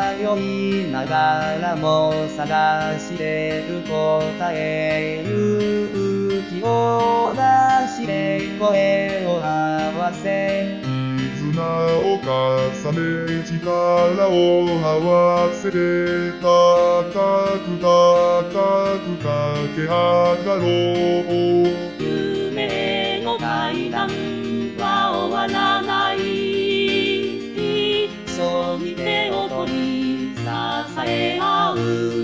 迷いながらも探してる答え、勇気を出して声を合わせ、 絆を重ね力を合わせて高く高く駆け上がろう。 夢の階段は終わらない。一緒に手を取り支え合う。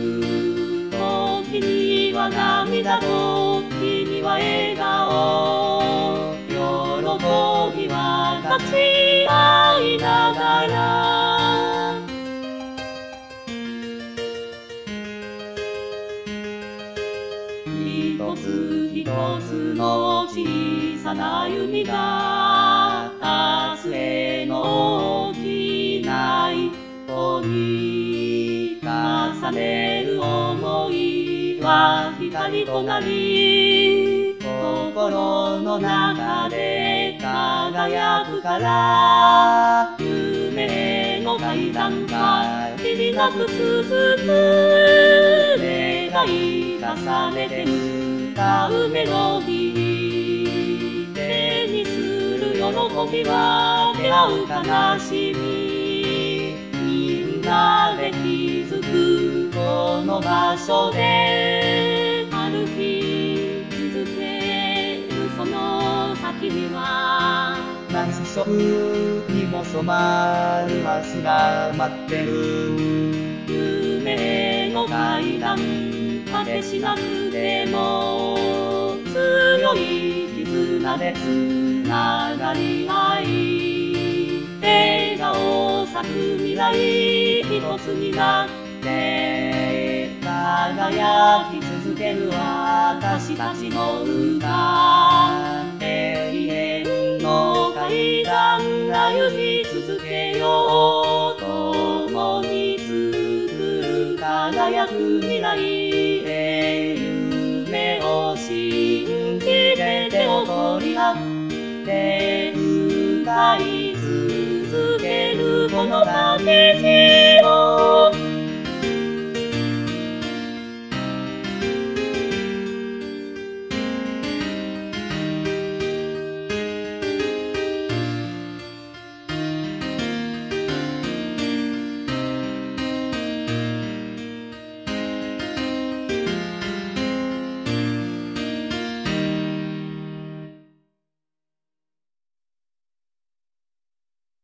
時には涙、時には笑顔。喜びは立ち合いながら。一つ一つの小さな弓が明日への大きな一歩に重ねる想いは光となり、心の中で輝くから。夢の階段がきりなく続く。願い重ねて歌うメロディー。手にする喜びは出会う悲しみ。みんなで築くこの場所で歩き続けるその先には、 何色にも染まる明日が待ってる。 夢の階段果てしなくても強い絆でつながり合い、笑顔咲く未来一つになって輝き続ける私たちの歌。永遠の階段歩み続けよう。共に作る輝く未来へ。夢を信じて手を取り合って歌い続けるこのパッケージ。